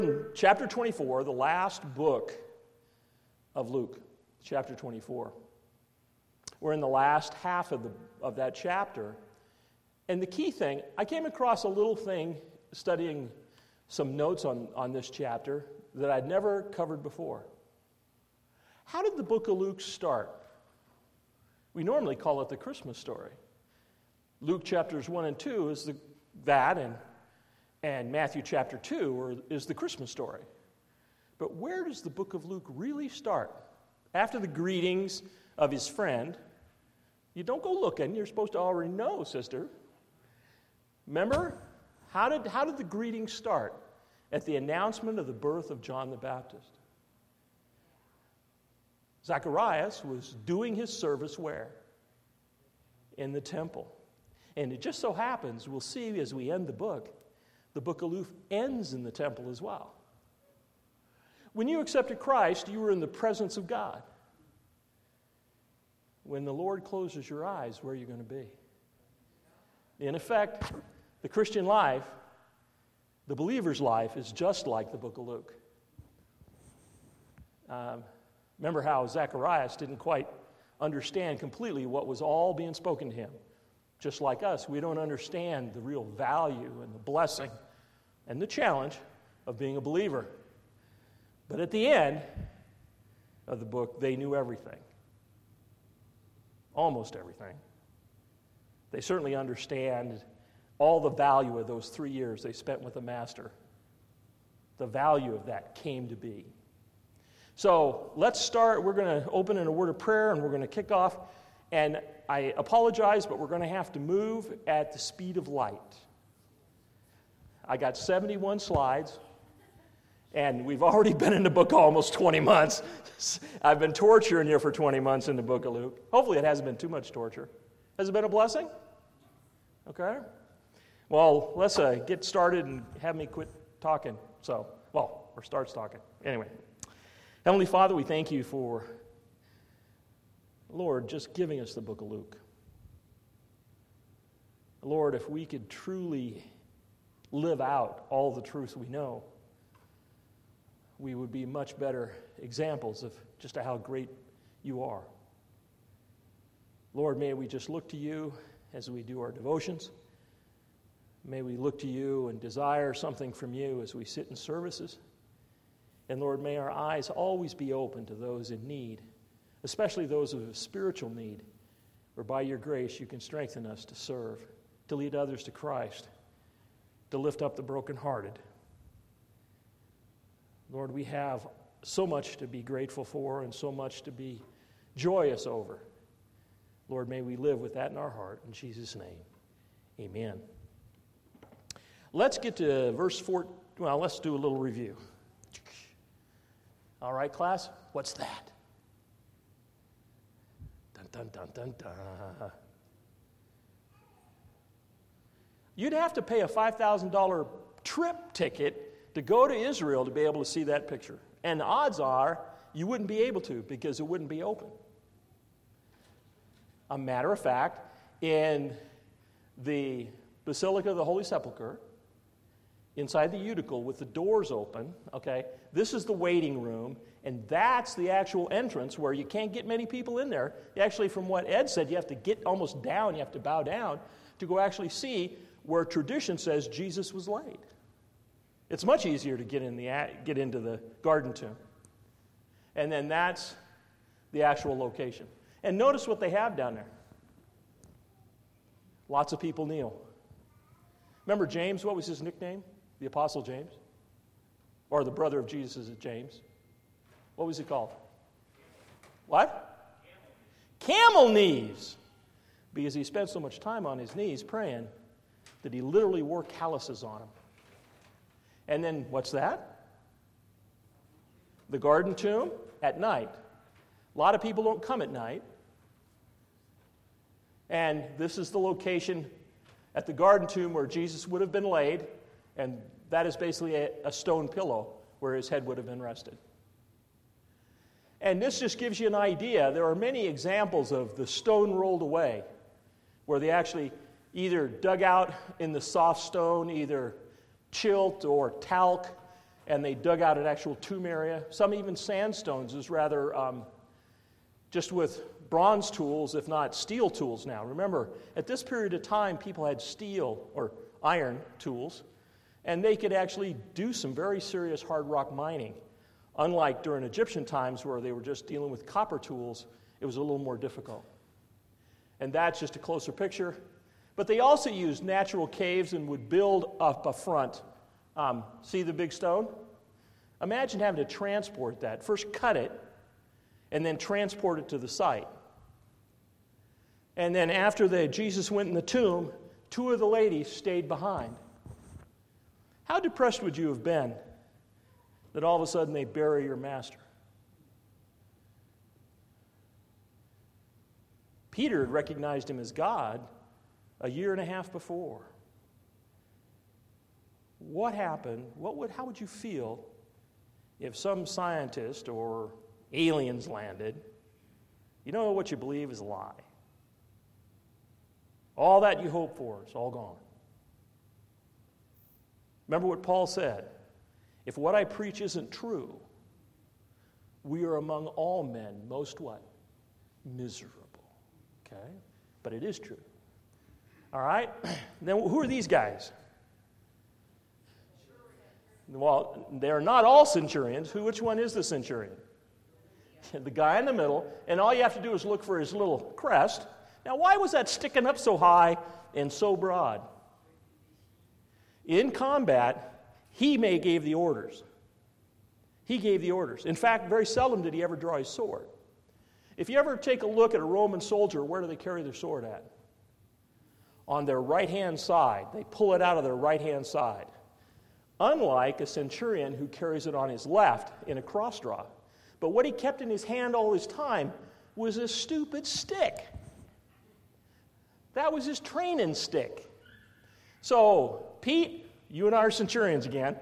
Chapter 24, the last book of Luke, chapter 24. We're in the last half of that chapter. And the key thing, I came across a little thing studying some notes on this chapter that I'd never covered before. How did the book of Luke start? We normally call it the Christmas story. Luke chapters 1 and 2 is that, and Matthew chapter 2 is the Christmas story. But where does the book of Luke really start? After the greetings of his friend, you don't go looking, you're supposed to already know, sister. Remember? How did the greetings start? At the announcement of the birth of John the Baptist. Zacharias was doing his service where? In the temple. And it just so happens, we'll see as we end the book of Luke ends in the temple as well. When you accepted Christ, you were in the presence of God. When the Lord closes your eyes, where are you going to be? In effect, the Christian life, the believer's life, is just like the book of Luke. Remember how Zacharias didn't quite understand completely what was all being spoken to him. Just like us, we don't understand the real value and the blessing and the challenge of being a believer. But at the end of the book, they knew everything. Almost everything. They certainly understand all the value of those 3 years they spent with the Master. The value of that came to be. So let's start. We're going to open in a word of prayer, and we're going to kick off. And I apologize, but we're going to have to move at the speed of light. I got 71 slides, and we've already been in the book almost 20 months. I've been torturing you for 20 months in the book of Luke. Hopefully it hasn't been too much torture. Has it been a blessing? Okay. Well, let's get started and have me quit talking. Or starts talking. Anyway. Heavenly Father, we thank you for, Lord, just giving us the book of Luke. Lord, if we could truly live out all the truth we know, we would be much better examples of just how great you are. Lord, may we just look to you as we do our devotions. May we look to you and desire something from you as we sit in services. And Lord, may our eyes always be open to those in need, especially those of spiritual need, where by your grace you can strengthen us to serve, to lead others to Christ, to lift up the brokenhearted. Lord, we have so much to be grateful for and so much to be joyous over. Lord, may we live with that in our heart. In Jesus' name, amen. Let's get to verse 4. Well, let's do a little review. All right, class, what's that? Dun, dun, dun, dun, dun. You'd have to pay a $5,000 trip ticket to go to Israel to be able to see that picture. And the odds are you wouldn't be able to because it wouldn't be open. A matter of fact, in the Basilica of the Holy Sepulchre, inside the euticle with the doors open, okay, this is the waiting room, and that's the actual entrance where you can't get many people in there. Actually, from what Ed said, you have to get almost down, you have to bow down to go actually see where tradition says Jesus was laid. It's much easier to get into the garden tomb. And then that's the actual location. And notice what they have down there. Lots of people kneel. Remember James, what was his nickname? The Apostle James? Or the brother of Jesus is James? What was he called? What? Camel knees. Because he spent so much time on his knees praying that he literally wore calluses on them. And then, what's that? The garden tomb at night. A lot of people don't come at night. And this is the location at the garden tomb where Jesus would have been laid, and that is basically a stone pillow where his head would have been rested. And this just gives you an idea. There are many examples of the stone rolled away, where they actually either dug out in the soft stone, either chilt or talc, and they dug out an actual tomb area. Some even sandstones is rather just with bronze tools, if not steel tools now. Remember, at this period of time, people had steel or iron tools, and they could actually do some very serious hard rock mining. Unlike during Egyptian times where they were just dealing with copper tools, it was a little more difficult. And that's just a closer picture. But they also used natural caves and would build up a front. See the big stone? Imagine having to transport that. First cut it, and then transport it to the site. And then after Jesus went in the tomb, 2 of the ladies stayed behind. How depressed would you have been that all of a sudden they bury your master? Peter had recognized him as God a year and a half before. What happened? How would you feel if some scientist or aliens landed? You know what you believe is a lie. All that you hope for is all gone. Remember what Paul said. If what I preach isn't true, we are among all men most what? Miserable. Okay? But it is true. All right? Then who are these guys? Well, they're not all centurions. Which one is the centurion? The guy in the middle. And all you have to do is look for his little crest. Now, why was that sticking up so high and so broad? In combat, he gave the orders. He gave the orders. In fact, very seldom did he ever draw his sword. If you ever take a look at a Roman soldier, where do they carry their sword at? On their right-hand side. They pull it out of their right-hand side. Unlike a centurion who carries it on his left in a cross draw. But what he kept in his hand all his time was a stupid stick. That was his training stick. So, Pete, you and I are centurions again.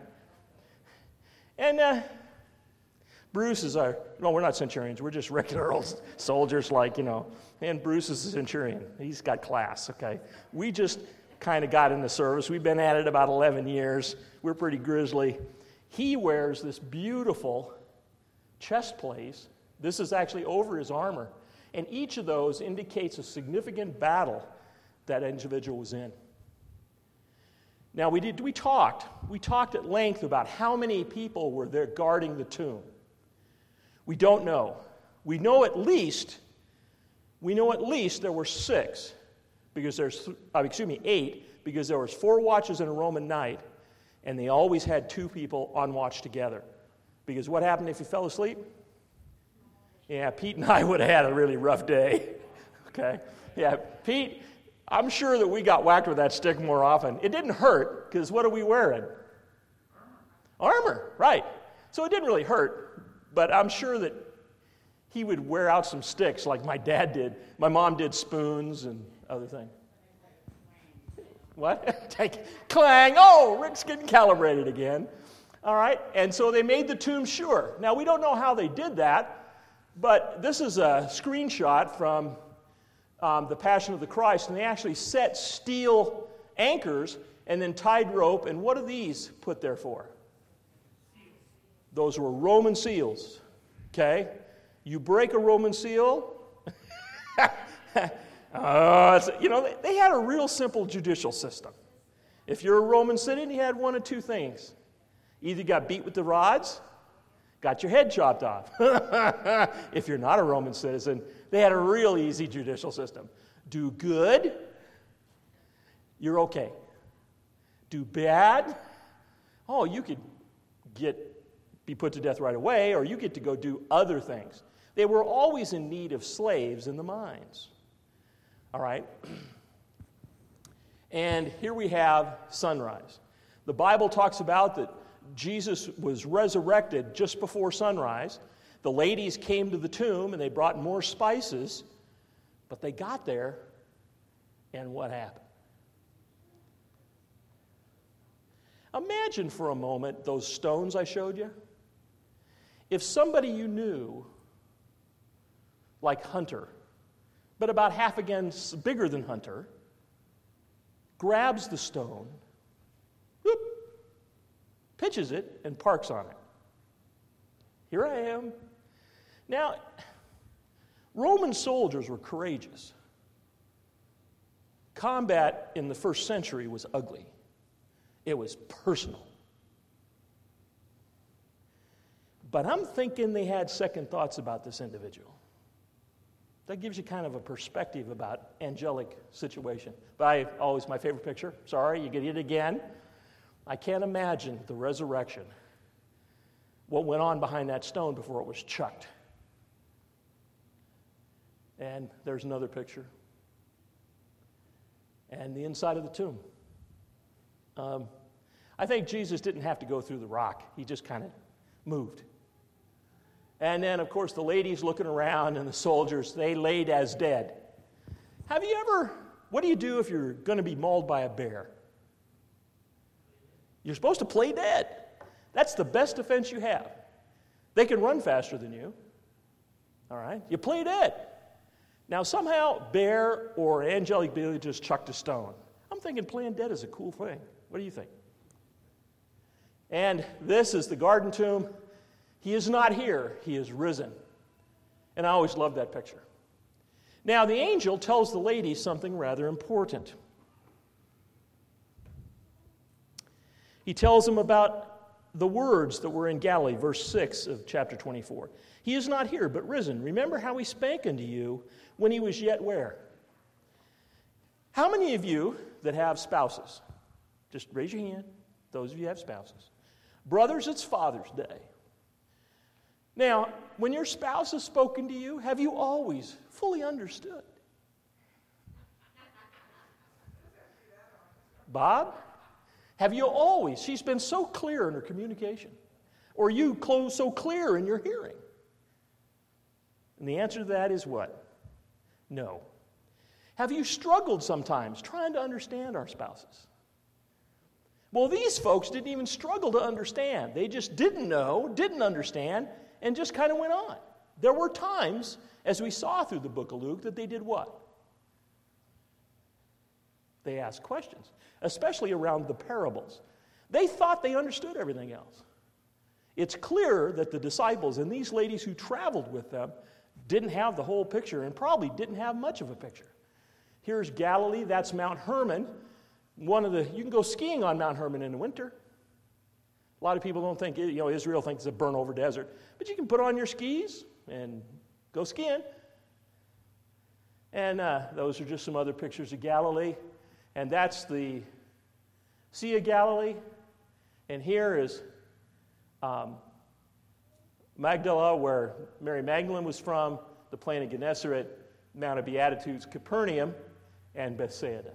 And Bruce is no, we're not centurions. We're just regular old soldiers and Bruce is a centurion. He's got class, okay? We just kind of got in the service. We've been at it about 11 years. We're pretty grizzly. He wears this beautiful chest plate. This is actually over his armor. And each of those indicates a significant battle that individual was in. Now, we talked at length about how many people were there guarding the tomb. We don't know. We know at least there were 6, because there's 8, because there was 4 watches in a Roman night, and they always had 2 people on watch together. Because what happened if you fell asleep? Yeah, Pete and I would have had a really rough day. Okay? Yeah, Pete, I'm sure that we got whacked with that stick more often. It didn't hurt, because what are we wearing? Armor, right. So it didn't really hurt, but I'm sure that he would wear out some sticks like my dad did. My mom did spoons and other things. What? Clang! Oh, Rick's getting calibrated again. All right, and so they made the tomb sure. Now, we don't know how they did that, but this is a screenshot from the Passion of the Christ, and they actually set steel anchors and then tied rope, and what are these put there for? Those were Roman seals, okay? You break a Roman seal, they had a real simple judicial system. If you're a Roman citizen, you had one of 2 things. Either you got beat with the rods, got your head chopped off. If you're not a Roman citizen, they had a real easy judicial system. Do good, you're okay. Do bad, you could be put to death right away, or you get to go do other things. They were always in need of slaves in the mines. All right? And here we have sunrise. The Bible talks about that Jesus was resurrected just before sunrise. The ladies came to the tomb and they brought more spices, but they got there, and what happened? Imagine for a moment those stones I showed you. If somebody you knew, like Hunter, but about half again bigger than Hunter, grabs the stone, whoop, pitches it, and parks on it. Here I am. Now, Roman soldiers were courageous. Combat in the first century was ugly. It was personal. But I'm thinking they had second thoughts about this individual. That gives you kind of a perspective about angelic situation. But my favorite picture. Sorry, you get it again. I can't imagine the resurrection. What went on behind that stone before it was chucked. And there's another picture. And the inside of the tomb. I think Jesus didn't have to go through the rock. He just kind of moved. And then, of course, the ladies looking around and the soldiers, they laid as dead. What do you do if you're going to be mauled by a bear? You're supposed to play dead. That's the best defense you have. They can run faster than you. All right? You play dead. Now, somehow, bear or angelic being just chucked a stone. I'm thinking playing dead is a cool thing. What do you think? And this is the garden tomb. He is not here. He is risen. And I always love that picture. Now, the angel tells the ladies something rather important. He tells them about the words that were in Galilee, verse 6 of chapter 24. He is not here, but risen. Remember how he spake unto you when he was yet where? How many of you that have spouses? Just raise your hand. Those of you who have spouses. Brothers, it's Father's Day. Now, when your spouse has spoken to you, have you always fully understood? Bob? Have you always? She's been so clear in her communication. Or you so clear in your hearing. And the answer to that is what? No. Have you struggled sometimes trying to understand our spouses? Well, these folks didn't even struggle to understand. They just didn't know, didn't understand, and just kind of went on. There were times, as we saw through the book of Luke, that they did what? They asked questions, especially around the parables. They thought they understood everything else. It's clear that the disciples and these ladies who traveled with them didn't have the whole picture and probably didn't have much of a picture. Here's Galilee, that's Mount Hermon. You can go skiing on Mount Hermon in the winter. A lot of people don't think, Israel thinks it's a burnt-over desert. But you can put on your skis and go skiing. And those are just some other pictures of Galilee. And that's the Sea of Galilee. And here is Magdala, where Mary Magdalene was from, the plain of Gennesaret, Mount of Beatitudes, Capernaum, and Bethsaida.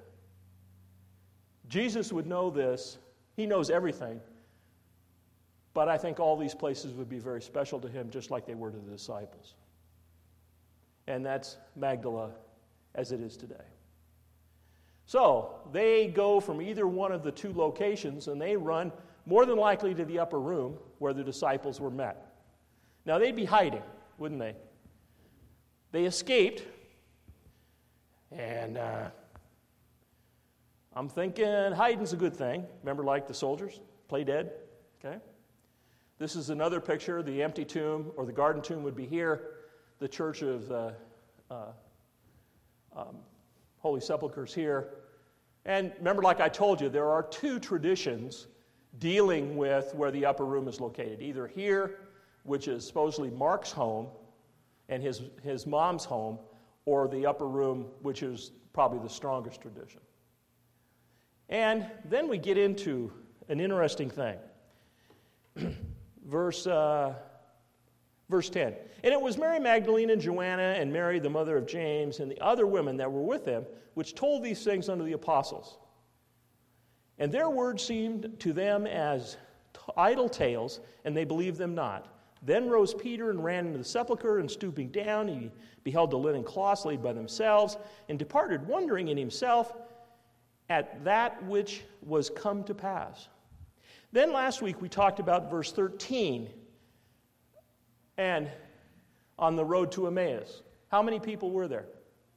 Jesus would know this. He knows everything. But I think all these places would be very special to him, just like they were to the disciples. And that's Magdala as it is today. So they go from either one of the two locations, and they run more than likely to the upper room where the disciples were met. Now, they'd be hiding, wouldn't they? They escaped, and I'm thinking hiding's a good thing. Remember, like the soldiers, play dead, okay? This is another picture. The empty tomb, or the garden tomb, would be here. The Church of Holy Sepulchre's here. And remember, like I told you, there are two traditions dealing with where the upper room is located. Either here, which is supposedly Mark's home and his mom's home, or the upper room, which is probably the strongest tradition. And then we get into an interesting thing. Verse 10. And it was Mary Magdalene and Joanna and Mary, the mother of James, and the other women that were with them, which told these things unto the apostles. And their words seemed to them as idle tales, and they believed them not. Then rose Peter and ran into the sepulchre, and stooping down, he beheld the linen cloths laid by themselves, and departed, wondering in himself at that which was come to pass. Then last week we talked about verse 13, and on the road to Emmaus. How many people were there?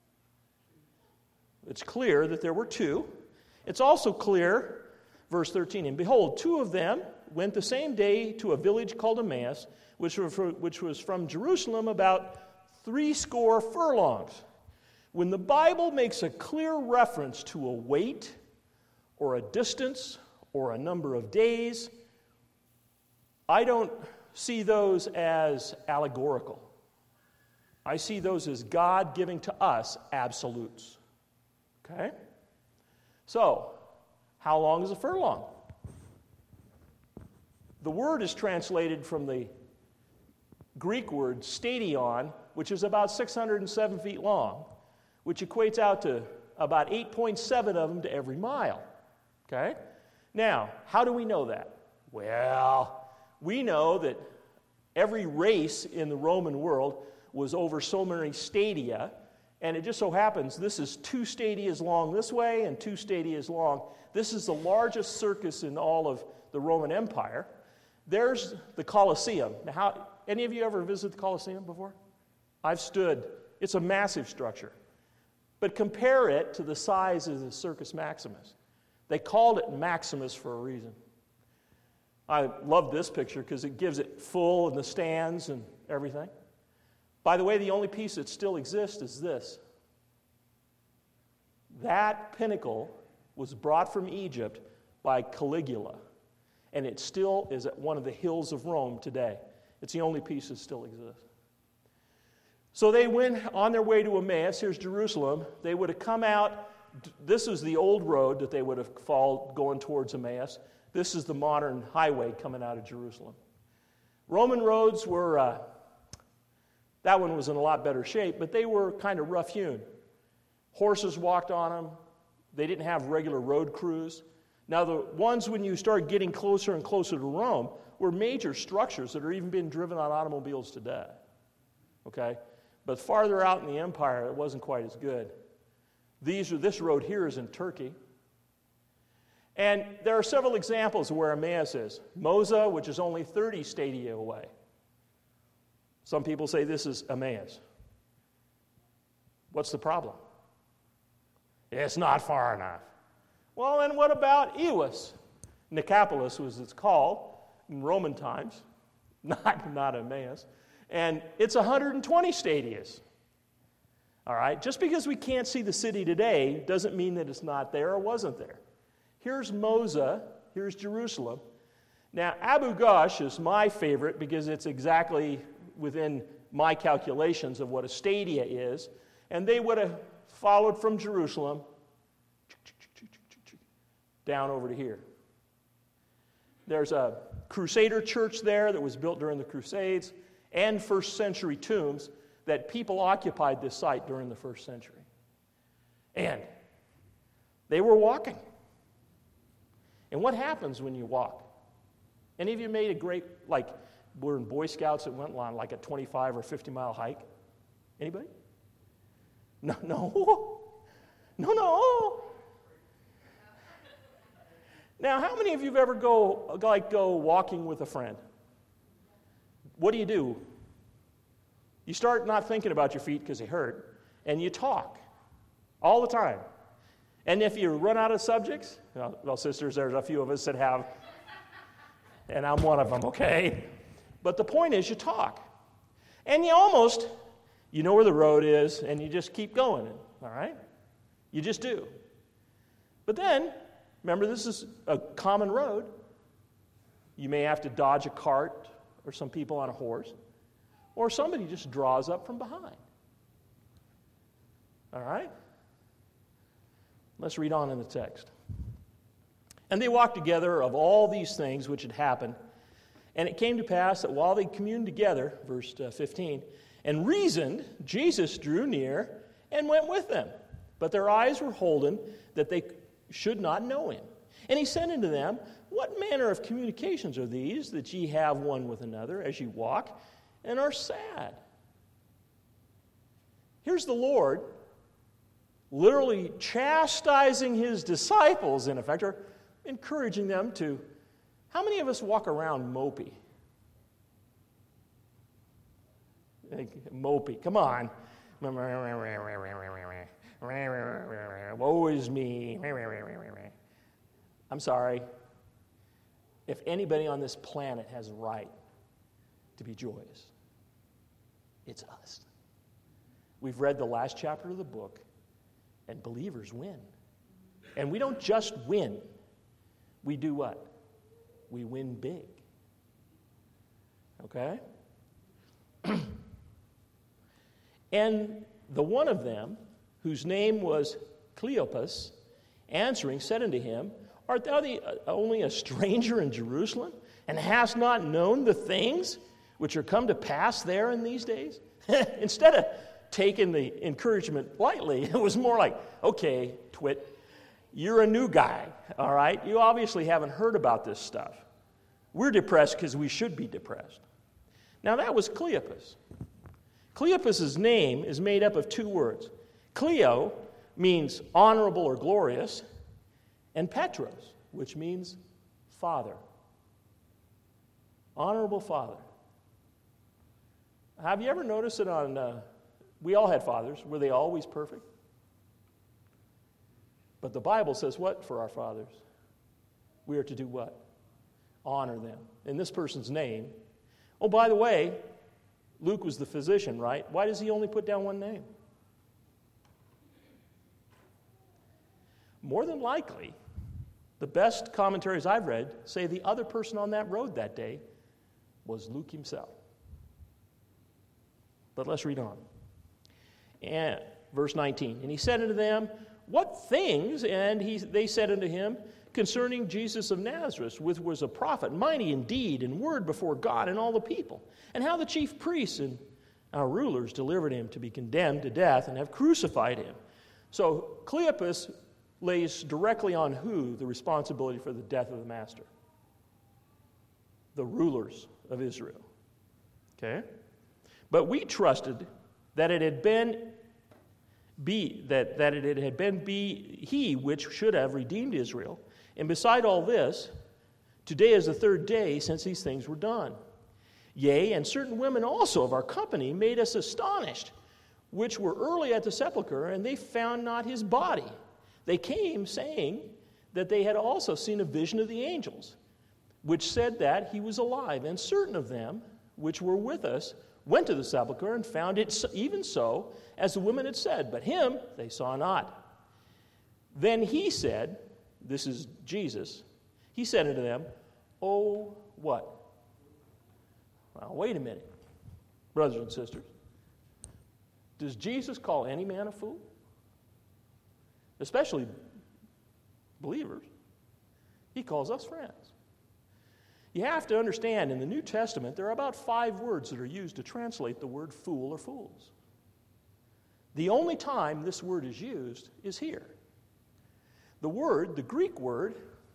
It's clear that there were two. It's also clear, verse 13, and behold, two of them went the same day to a village called Emmaus, which was from Jerusalem about 80 furlongs. When the Bible makes a clear reference to a weight or a distance or a number of days, I don't see those as allegorical. I see those as God giving to us absolutes. Okay? So, how long is a furlong? The word is translated from the Greek word stadion, which is about 607 feet long, which equates out to about 8.7 of them to every mile. Okay? Now, how do we know that? Well, we know that every race in the Roman world was over so many stadia, and it just so happens this is 2 stadias long this way and 2 stadias long. This is the largest circus in all of the Roman Empire. There's the Colosseum. Now, any of you ever visited the Colosseum before? I've stood. It's a massive structure. But compare it to the size of the Circus Maximus. They called it Maximus for a reason. I love this picture because it gives it full and the stands and everything. By the way, the only piece that still exists is this. That pinnacle was brought from Egypt by Caligula, and it still is at one of the hills of Rome today. It's the only piece that still exists. So they went on their way to Emmaus. Here's Jerusalem. They would have come out. This is the old road that they would have followed going towards Emmaus. This is the modern highway coming out of Jerusalem. Roman roads were, that one was in a lot better shape, but they were kind of rough-hewn. Horses walked on them. They didn't have regular road crews. Now, the ones when you start getting closer and closer to Rome were major structures that are even being driven on automobiles today. Okay? But farther out in the empire, it wasn't quite as good. This road here is in Turkey. And there are several examples of where Emmaus is. Moza, which is only 30 stadia away. Some people say this is Emmaus. What's the problem? It's not far enough. Well, then what about Ewas? Nicopolis was it's called in Roman times, not Emmaus. And it's 120 stadias. All right? Just because we can't see the city today doesn't mean that it's not there or wasn't there. Here's Moza. Here's Jerusalem. Now, Abu Ghosh is my favorite because it's exactly within my calculations of what a stadia is. And they would have followed from Jerusalem down over to here. There's a Crusader church there that was built during the Crusades and first century tombs that people occupied this site during the first century. And they were walking. And what happens when you walk? Any of you made a great, like, we're in Boy Scouts that went on like a 25 or 50 mile hike? Anybody? No. Now, how many of you have ever go walking with a friend? What do? You start not thinking about your feet because they hurt, and you talk all the time. And if you run out of subjects, well, sisters, there's a few of us that have, and I'm one of them, okay? But the point is you talk. And you know where the road is, and you just keep going, all right? You just do. But then, remember, this is a common road. You may have to dodge a cart or some people on a horse, or somebody just draws up from behind. All right? Let's read on in the text. And they walked together of all these things which had happened, and it came to pass that while they communed together, verse 15, and reasoned, Jesus drew near and went with them. But their eyes were holden that they should not know him. And he said unto them, What manner of communications are these that ye have one with another as ye walk and are sad? Here's the Lord literally chastising his disciples, in effect, or encouraging them to. How many of us walk around mopey? Mopey, come on. Woe is me. I'm sorry. if anybody on this planet has a right to be joyous, it's us. We've read the last chapter of the book, and believers win. And we don't just win. We do what? We win big. Okay? And the one of them, whose name was Cleopas, answering, said unto him, Art thou only a stranger in Jerusalem, and hast not known the things which are come to pass there in these days? Instead of taking the encouragement lightly, it was more like, okay, twit, you're a new guy, all right? You obviously haven't heard about this stuff. We're depressed because we should be depressed. Now that was Cleopas. Cleopas's name is made up of two words. Cleo means honorable or glorious, and Petros, which means father. Honorable father. Have you ever noticed it on, we all had fathers. Were they always perfect? But the Bible says what for our fathers? We are to do what? Honor them. In this person's name. Oh, by the way, Luke was the physician, right? Why does he only put down one name? More than likely, the best commentaries I've read say the other person on that road that day was Luke himself. But let's read on. And verse 19, and he said unto them, What things? And they said unto him, concerning Jesus of Nazareth, which was a prophet, mighty in deed and word before God and all the people, and how the chief priests and our rulers delivered him to be condemned to death and have crucified him. So Cleopas lays directly on who the responsibility for the death of the master? The rulers of Israel. Okay? But we trusted that it had been he which should have redeemed Israel. And beside all this, today is the third day since these things were done. Yea, and certain women also of our company made us astonished, which were early at the sepulchre, and they found not his body. They came, saying that they had also seen a vision of the angels, which said that he was alive. And certain of them, which were with us, went to the sepulchre and found it even so, as the women had said. But him they saw not. Then he said, this is Jesus, he said unto them, Oh, what? Well, wait a minute, brothers and sisters. Does Jesus call any man a fool? Especially believers. He calls us friends. You have to understand, in the New Testament, there are about 5 words that are used to translate the word fool or fools. The only time this word is used is here. The Greek word,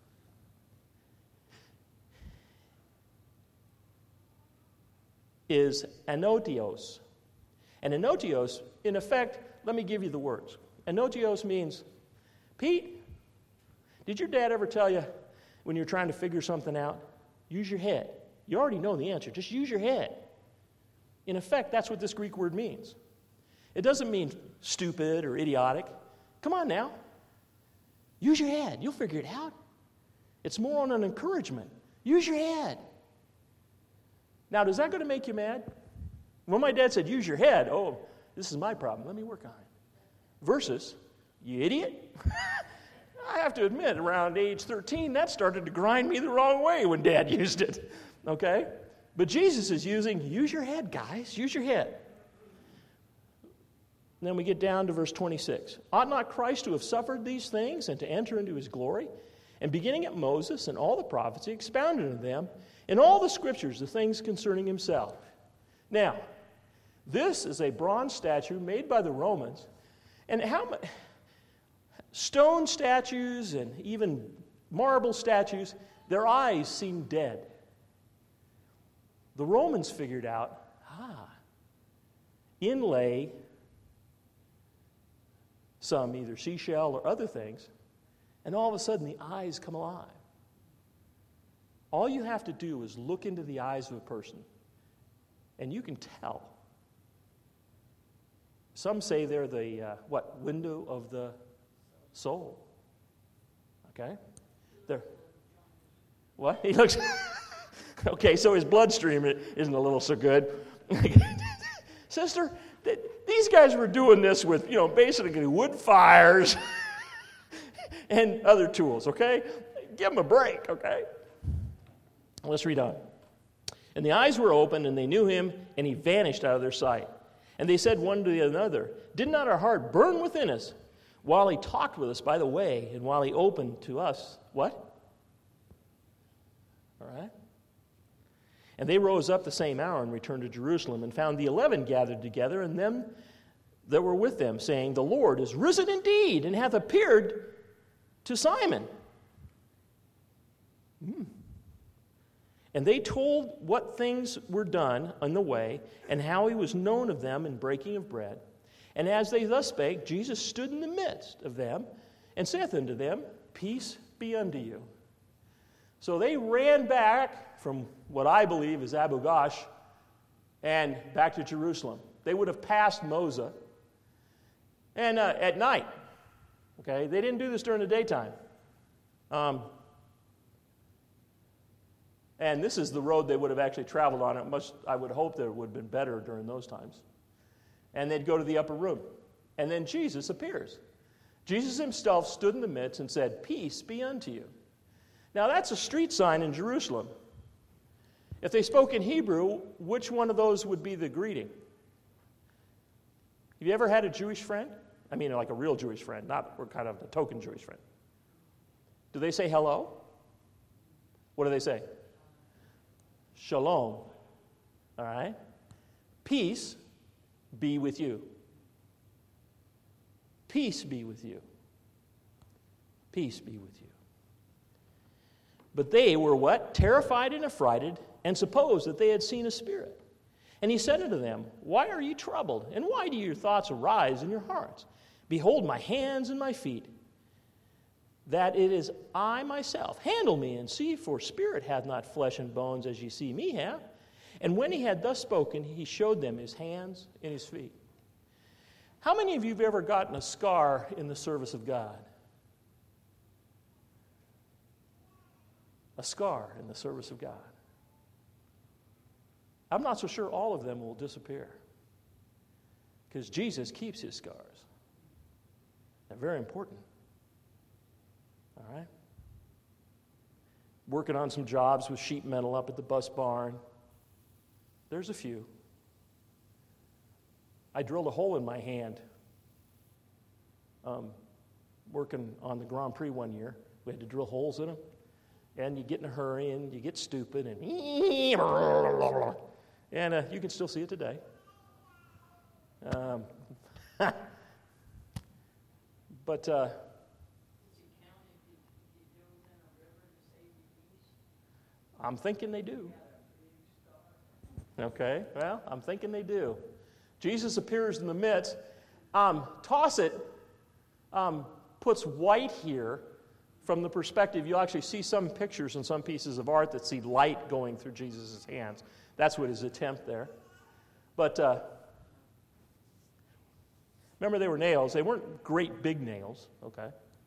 is anotios. And anotios, in effect, let me give you the words. Anotios means, Pete, did your dad ever tell you when you're trying to figure something out, use your head? You already know the answer. Just use your head. In effect, that's what this Greek word means. It doesn't mean stupid or idiotic. Come on now. Use your head. You'll figure it out. It's more on an encouragement. Use your head. Now, is that going to make you mad? When my dad said, use your head, oh, this is my problem. Let me work on it. Versus, you idiot. I have to admit, around age 13, that started to grind me the wrong way when Dad used it. Okay? But Jesus is using, use your head, guys. Use your head. And then we get down to verse 26. Ought not Christ to have suffered these things and to enter into his glory? And beginning at Moses and all the prophets, he expounded unto them in all the scriptures the things concerning himself. Now, this is a bronze statue made by the Romans. And stone statues and even marble statues, their eyes seem dead. The Romans figured out, inlay some either seashell or other things, and all of a sudden the eyes come alive. All you have to do is look into the eyes of a person, and you can tell. Some say they're the, window of the soul. Okay? What? He looks... Okay, so his bloodstream isn't a little so good. Sister, these guys were doing this with, basically wood fires and other tools, okay? Give them a break, okay? Let's read on. And the eyes were opened, and they knew him, and he vanished out of their sight. And they said one to the other, did not our heart burn within us while he talked with us by the way, and while he opened to us, what? All right. And they rose up the same hour and returned to Jerusalem, and found the 11 gathered together, and them that were with them, saying, the Lord is risen indeed, and hath appeared to Simon. And they told what things were done on the way, and how he was known of them in breaking of bread. And as they thus spake, Jesus stood in the midst of them, and saith unto them, peace be unto you. So they ran back from what I believe is Abu Ghosh and back to Jerusalem. They would have passed Moza. And at night, okay, they didn't do this during the daytime. And this is the road they would have actually traveled on. I would hope that it would have been better during those times. And they'd go to the upper room. And then Jesus appears. Jesus himself stood in the midst and said, peace be unto you. Now that's a street sign in Jerusalem. If they spoke in Hebrew, which one of those would be the greeting? Have you ever had a Jewish friend? I mean, like a real Jewish friend, not kind of a token Jewish friend. Do they say hello? What do they say? Shalom. All right? Peace be with you. Peace be with you. Peace be with you. But they were what? Terrified and affrighted, and supposed that they had seen a spirit. And he said unto them, why are ye troubled? And why do your thoughts arise in your hearts? Behold my hands and my feet, that it is I myself. Handle me and see, for spirit hath not flesh and bones as ye see me have. And when he had thus spoken, he showed them his hands and his feet. How many of you have ever gotten a scar in the service of God? A scar in the service of God. I'm not so sure all of them will disappear, because Jesus keeps his scars. They're very important. All right? Working on some jobs with sheet metal up at the bus barn. There's a few. I drilled a hole in my hand working on the Grand Prix one year. We had to drill holes in them. And you get in a hurry and you get stupid and you can still see it today. But I'm thinking they do. Okay, well, I'm thinking they do. Jesus appears in the midst. Tosset puts white here from the perspective. You'll actually see some pictures and some pieces of art that see light going through Jesus' hands. That's what his attempt there. But remember, they were nails. They weren't great big nails, okay?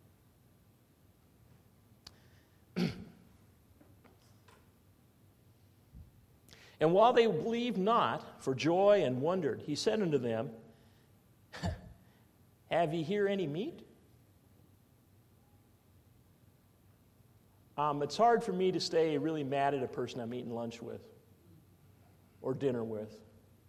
And while they believed not for joy and wondered, he said unto them, have ye here any meat? It's hard for me to stay really mad at a person I'm eating lunch with or dinner with.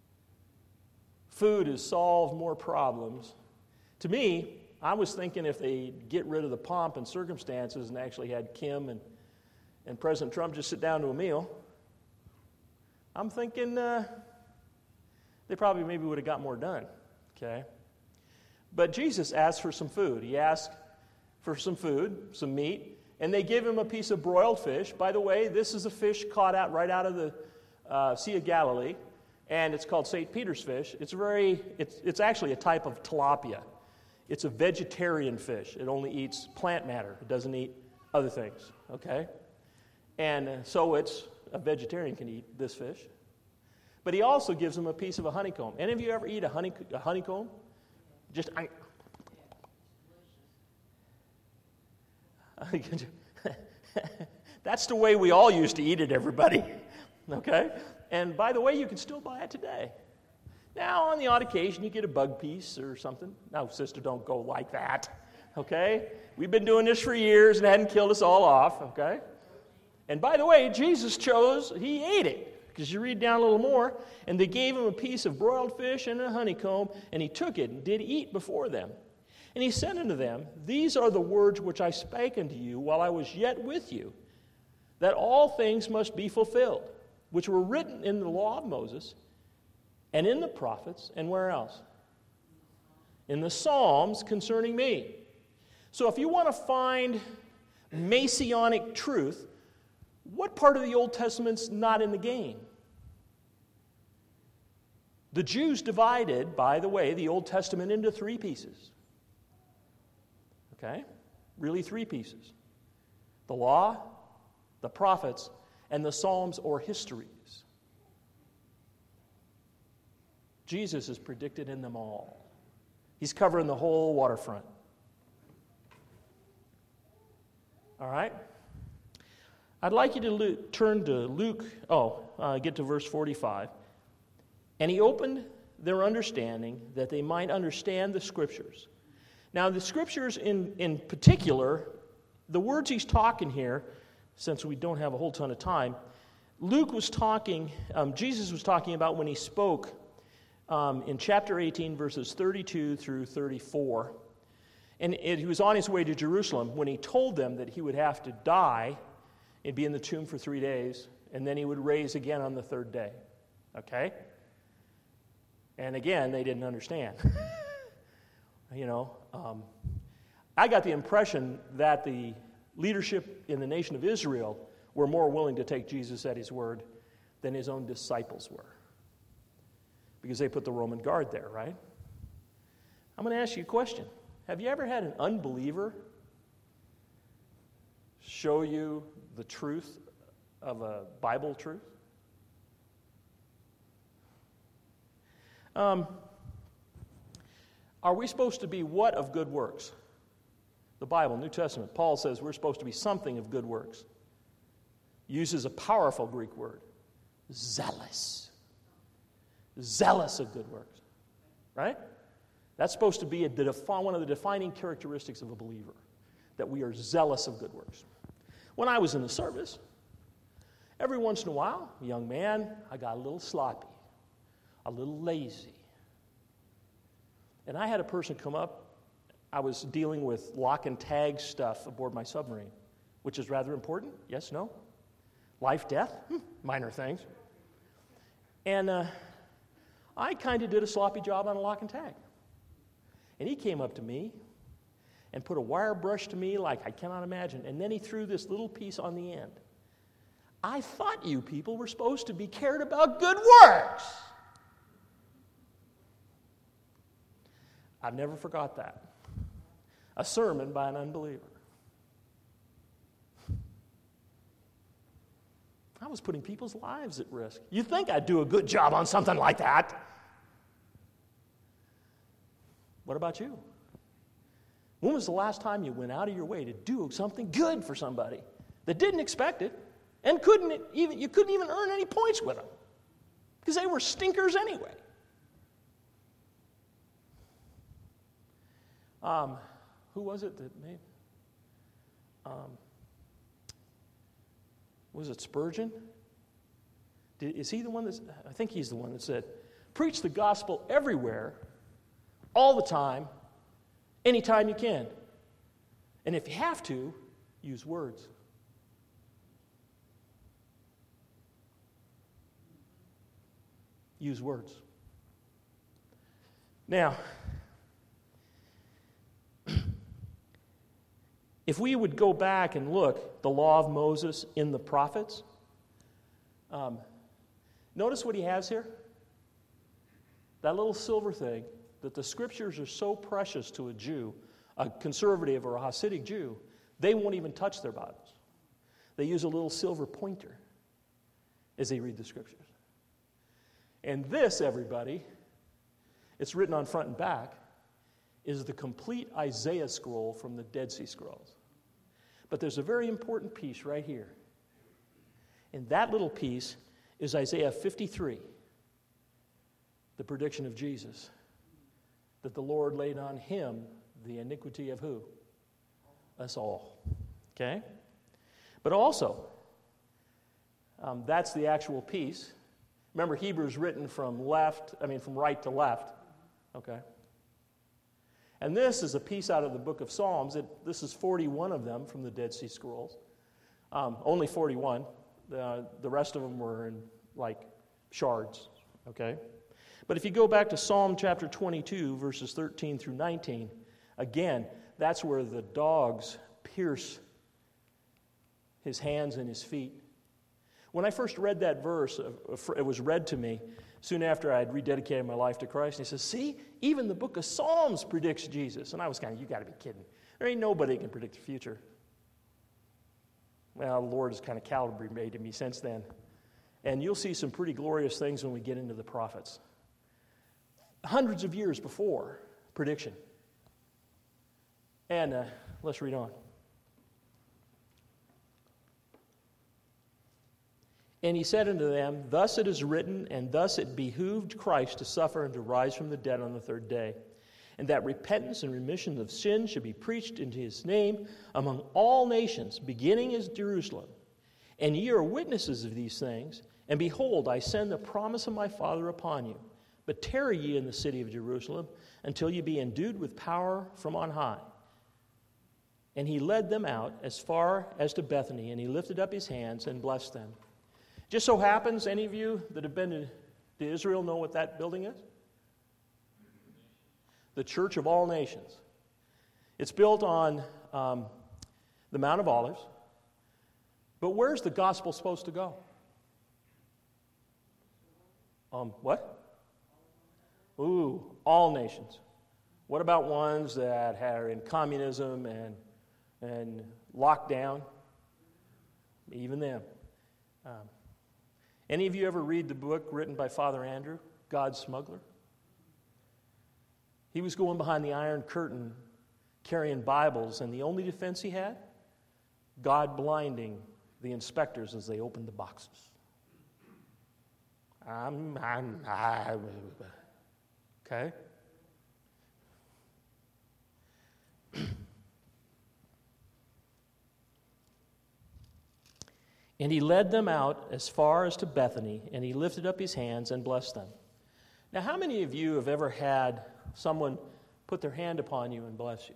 Food has solved more problems. To me, I was thinking if they get rid of the pomp and circumstances and actually had Kim and President Trump just sit down to a meal, I'm thinking they probably maybe would have got more done, okay? But Jesus asked for some food. He asked for some food, some meat, and they give him a piece of broiled fish. By the way, this is a fish caught out right out of the Sea of Galilee, and it's called St. Peter's fish. It's actually a type of tilapia. It's a vegetarian fish. It only eats plant matter. It doesn't eat other things, okay? And so a vegetarian can eat this fish. But he also gives him a piece of a honeycomb. Any of you ever eat a honeycomb? Just That's the way we all used to eat it, everybody. Okay? And by the way, you can still buy it today. Now, on the odd occasion, you get a bug piece or something. No, sister, don't go like that. Okay? We've been doing this for years and it hadn't killed us all off. Okay? And by the way, Jesus he ate it. Because you read down a little more, and they gave him a piece of broiled fish and a honeycomb, and he took it and did eat before them. And he said unto them, These are the words which I spake unto you while I was yet with you, that all things must be fulfilled, which were written in the law of Moses, and in the prophets, and where else? In the Psalms concerning me. So if you want to find Messianic truth, what part of the Old Testament's not in the game? The Jews divided, by the way, the Old Testament into 3 pieces. Okay? Really 3 pieces. The law, the prophets, and the Psalms or histories. Jesus is predicted in them all. He's covering the whole waterfront. All right? I'd like you to turn to Luke, get to verse 45. And he opened their understanding that they might understand the Scriptures. Now, the Scriptures in particular, the words he's talking here, since we don't have a whole ton of time, Jesus was talking about when he spoke in chapter 18, verses 32 through 34. And he was on his way to Jerusalem when he told them that he would have to die and be in the tomb for 3 days, and then he would raise again on the 3rd day. Okay? And again, they didn't understand. I got the impression that the leadership in the nation of Israel were more willing to take Jesus at his word than his own disciples were. Because they put the Roman guard there, right? I'm going to ask you a question. Have you ever had an unbeliever show you the truth of a Bible truth? Are we supposed to be what of good works? The Bible, New Testament, Paul says we're supposed to be something of good works. Uses a powerful Greek word, zealous. Zealous of good works, right? That's supposed to be one of the defining characteristics of a believer, that we are zealous of good works. When I was in the service, every once in a while, young man, I got a little sloppy, a little lazy. And I had a person come up. I was dealing with lock and tag stuff aboard my submarine, which is rather important. Yes, no? Life, death, minor things. And I kind of did a sloppy job on a lock and tag. And he came up to me and put a wire brush to me like I cannot imagine. And then he threw this little piece on the end. I thought you people were supposed to be cared about good works. I've never forgot that. A sermon by an unbeliever. I was putting people's lives at risk. You'd think I'd do a good job on something like that. What about you? When was the last time you went out of your way to do something good for somebody that didn't expect it and you couldn't even earn any points with them because they were stinkers anyway? Who was it that made? Was it Spurgeon? Is he the one that's? I think he's the one that said, "Preach the gospel everywhere, all the time, anytime you can. And if you have to, use words." Use words. Now, if we would go back and look, the law of Moses in the prophets, notice what he has here? That little silver thing, that the scriptures are so precious to a Jew, a conservative or a Hasidic Jew, they won't even touch their Bibles. They use a little silver pointer as they read the scriptures. And this, everybody, it's written on front and back, is the complete Isaiah scroll from the Dead Sea Scrolls. But there's a very important piece right here. And that little piece is Isaiah 53, the prediction of Jesus, that the Lord laid on him the iniquity of who? Us all. Okay? But also, that's the actual piece. Remember, Hebrews written from right to left. Okay? And this is a piece out of the book of Psalms. This is 41 of them from the Dead Sea Scrolls. Only 41. The rest of them were in, shards. Okay? But if you go back to Psalm chapter 22, verses 13 through 19, again, that's where the dogs pierce his hands and his feet. When I first read that verse, it was read to me soon after I had rededicated my life to Christ. And he says, see, even the book of Psalms predicts Jesus. And I was you got to be kidding. There ain't nobody that can predict the future. Well, the Lord has kind of calibrated me since then. And you'll see some pretty glorious things when we get into the prophets. Hundreds of years before prediction. And let's read on. And he said unto them, thus it is written, and thus it behooved Christ to suffer and to rise from the dead on the third day, and that repentance and remission of sin should be preached into his name among all nations, beginning as Jerusalem. And ye are witnesses of these things, and behold, I send the promise of my Father upon you. But tarry ye in the city of Jerusalem until ye be endued with power from on high. And he led them out as far as to Bethany, and he lifted up his hands and blessed them. Just so happens, any of you that have been to Israel know what that building is? The Church of All Nations. It's built on the Mount of Olives. But where's the gospel supposed to go? What? Ooh, all nations. What about ones that are in communism and lockdown? Even them. Any of you ever read the book written by Father Andrew, God's Smuggler? He was going behind the Iron Curtain carrying Bibles, and the only defense he had? God blinding the inspectors as they opened the boxes. Okay? And he led them out as far as to Bethany, and he lifted up his hands and blessed them. Now, how many of you have ever had someone put their hand upon you and bless you?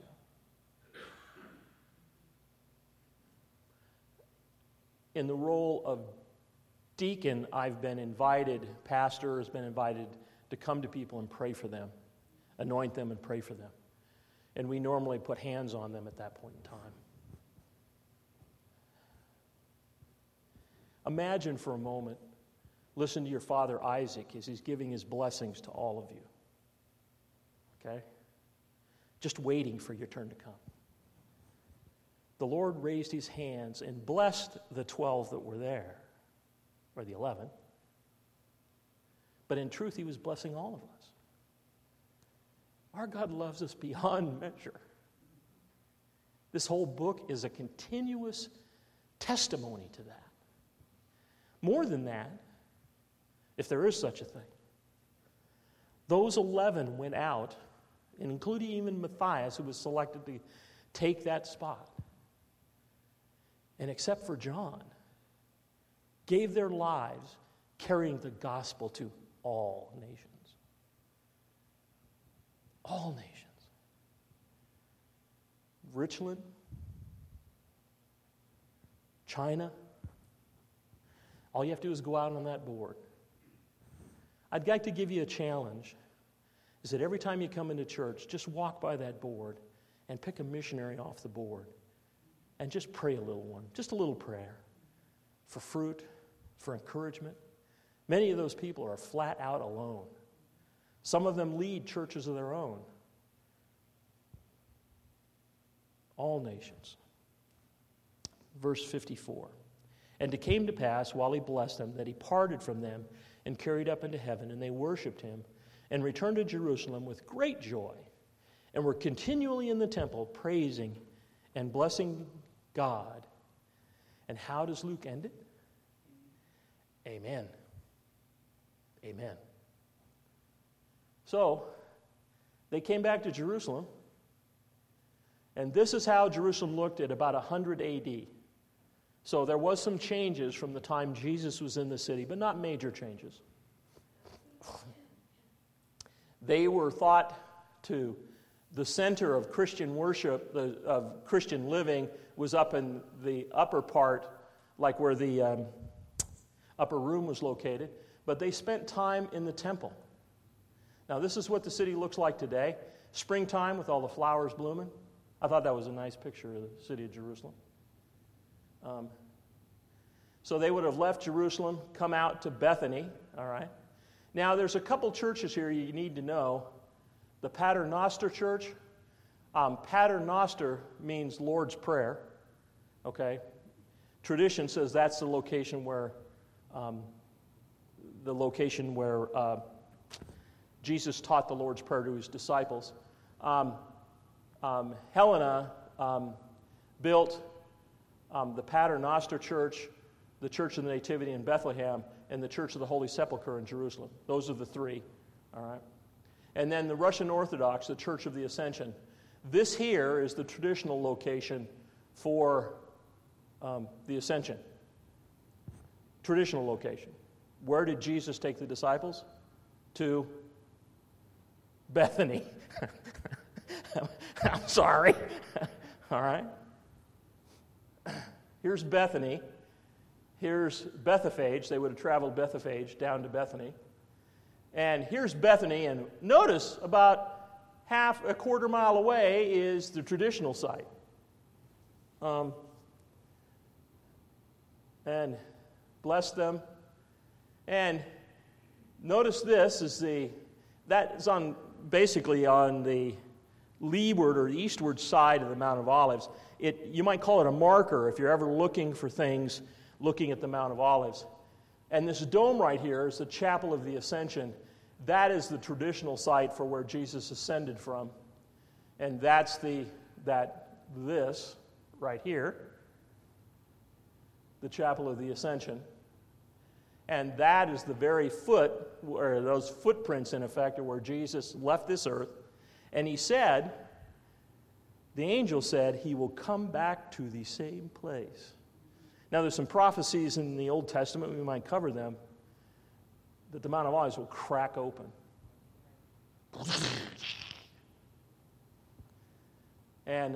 In the role of deacon, pastor has been invited to come to people and pray for them, anoint them and pray for them. And we normally put hands on them at that point in time. Imagine for a moment, listen to your father Isaac as he's giving his blessings to all of you. Okay? Just waiting for your turn to come. The Lord raised his hands and blessed the 12 that were there, or the 11. But in truth, he was blessing all of us. Our God loves us beyond measure. This whole book is a continuous testimony to that. More than that, if there is such a thing, those 11 went out, including even Matthias, who was selected to take that spot, and except for John, gave their lives carrying the gospel to all nations. All nations. Richland, China. All you have to do is go out on that board. I'd like to give you a challenge, is that every time you come into church, just walk by that board and pick a missionary off the board and just pray a little one, just a little prayer for fruit, for encouragement. Many of those people are flat out alone. Some of them lead churches of their own. All nations. Verse 54. And it came to pass, while he blessed them, that he parted from them and carried up into heaven, and they worshipped him, and returned to Jerusalem with great joy, and were continually in the temple praising and blessing God. And how does Luke end it? Amen. Amen. So, they came back to Jerusalem, and this is how Jerusalem looked at about 100 AD. So there was some changes from the time Jesus was in the city, but not major changes. They were thought to, the center of Christian worship, of Christian living, was up in the upper part, like where the upper room was located, but they spent time in the temple. Now, this is what the city looks like today. Springtime with all the flowers blooming. I thought that was a nice picture of the city of Jerusalem. So they would have left Jerusalem, come out to Bethany, all right? Now, there's a couple churches here you need to know. The Pater Noster Church. Pater Noster means Lord's Prayer, okay? Tradition says that's the location where Jesus taught the Lord's Prayer to his disciples. Helena built the Pater Noster Church, the Church of the Nativity in Bethlehem, and the Church of the Holy Sepulchre in Jerusalem. Those are the three, all right? And then the Russian Orthodox, the Church of the Ascension. This here is the traditional location for the Ascension. Traditional location. Where did Jesus take the disciples? To Bethany. I'm sorry. All right. Here's Bethany. Here's Bethphage. They would have traveled Bethphage down to Bethany. And here's Bethany. And notice about a quarter mile away is the traditional site. And bless them. And notice this is that's on basically on the leeward or eastward side of the Mount of Olives. You might call it a marker if you're ever looking for things, looking at the Mount of Olives. And this dome right here is the Chapel of the Ascension. That is the traditional site for where Jesus ascended from. And that's this right here, the Chapel of the Ascension. And that is the very foot, or those footprints in effect, are where Jesus left this earth. And he said, the angel said, he will come back to the same place. Now, there's some prophecies in the Old Testament, we might cover them, that the Mount of Olives will crack open. And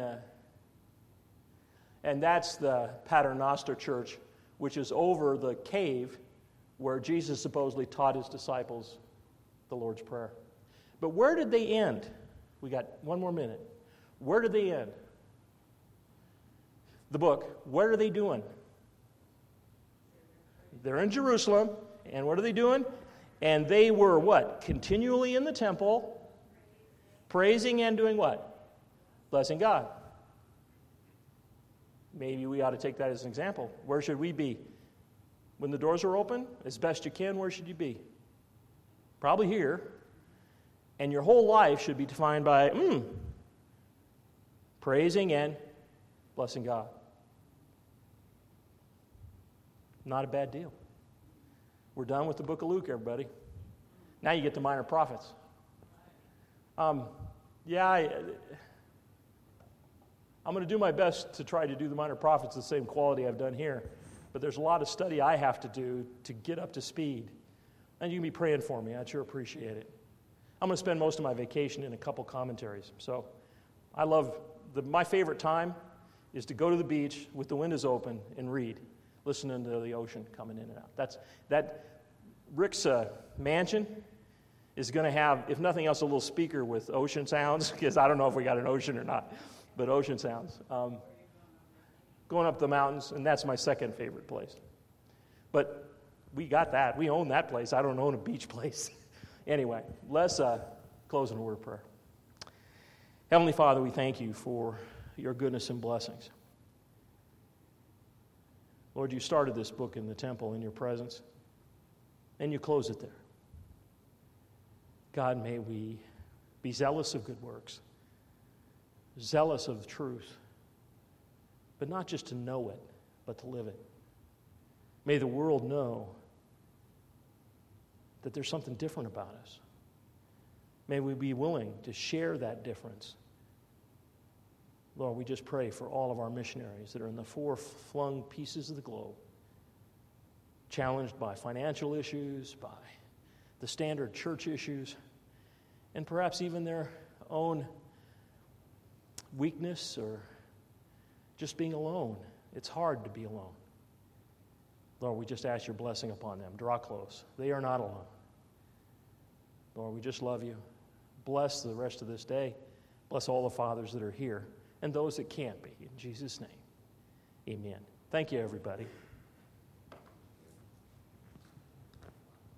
that's the Pater Noster Church, which is over the cave where Jesus supposedly taught his disciples the Lord's Prayer. But where did they end? We got one more minute. Where did they end? The book. What are they doing? They're in Jerusalem, and what are they doing? And they were what? Continually in the temple, praising and doing what? Blessing God. Maybe we ought to take that as an example. Where should we be? When the doors are open, as best you can, where should you be? Probably here. And your whole life should be defined by praising and blessing God. Not a bad deal. We're done with the book of Luke, everybody. Now you get to minor prophets. I'm going to do my best to try to do the minor prophets the same quality I've done here. But there's a lot of study I have to do to get up to speed. And you can be praying for me. I'd sure appreciate it. I'm going to spend most of my vacation in a couple commentaries. So I love, my favorite time is to go to the beach with the windows open and read, listening to the ocean coming in and out. Rick's mansion is going to have, if nothing else, a little speaker with ocean sounds, because I don't know if we got an ocean or not, but ocean sounds. Going up the mountains, and that's my second favorite place. But we got that. We own that place. I don't own a beach place. Anyway, let's close in a word of prayer. Heavenly Father, we thank you for your goodness and blessings. Lord, you started this book in the temple in your presence, and you close it there. God, may we be zealous of good works, zealous of truth, but not just to know it, but to live it. May the world know that there's something different about us. May we be willing to share that difference. Lord, we just pray for all of our missionaries that are in the far-flung pieces of the globe, challenged by financial issues, by the standard church issues, and perhaps even their own weakness or just being alone. It's hard to be alone. Lord, we just ask your blessing upon them. Draw close. They are not alone. Lord, we just love you. Bless the rest of this day. Bless all the fathers that are here and those that can't be. In Jesus' name, amen. Thank you, everybody.